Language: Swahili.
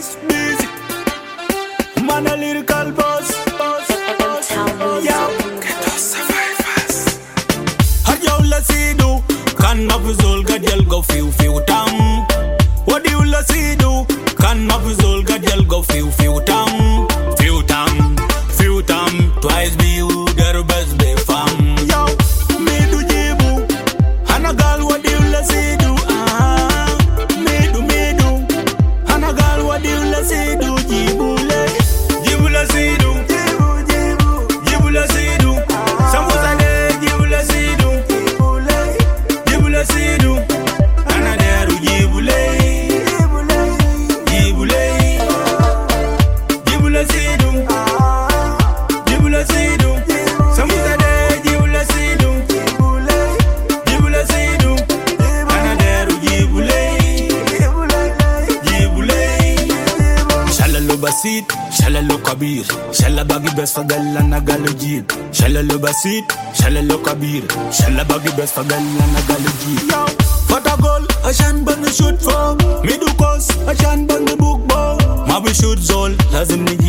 West busy. Man a lyrical boss. Yo, get us survivors. Har yo la sidu. Kan mapuzol gadel go fiu tam. What do you la sidu? Kan mapuzol gadel go fiu tam. Fiu tam. Twice be you, their best be fam. Yo, me do jibu. Hanagal what do you la sidu? Me do. Hanagal what do you la sidu? Jibu la sidu. Jibu la sidu. Sambusa de jibu la sidu. Jibu la sidu. Anaderu jibu le. Jibu la sidu. Jibu la sidu. Sambusa de jibu la sidu. Jibu la sidu. Anaderu jibu le. Shalalo basit, shalalo kabir. Shalabagi best for galana galojid. Shalalo basit, shalalo kabir. Shalabagi best for galana galojid. Yo, for a goal, I shan bang the shoot for. Me do cause, I shan bang the book ball. Ma we shoot zol, lazim ni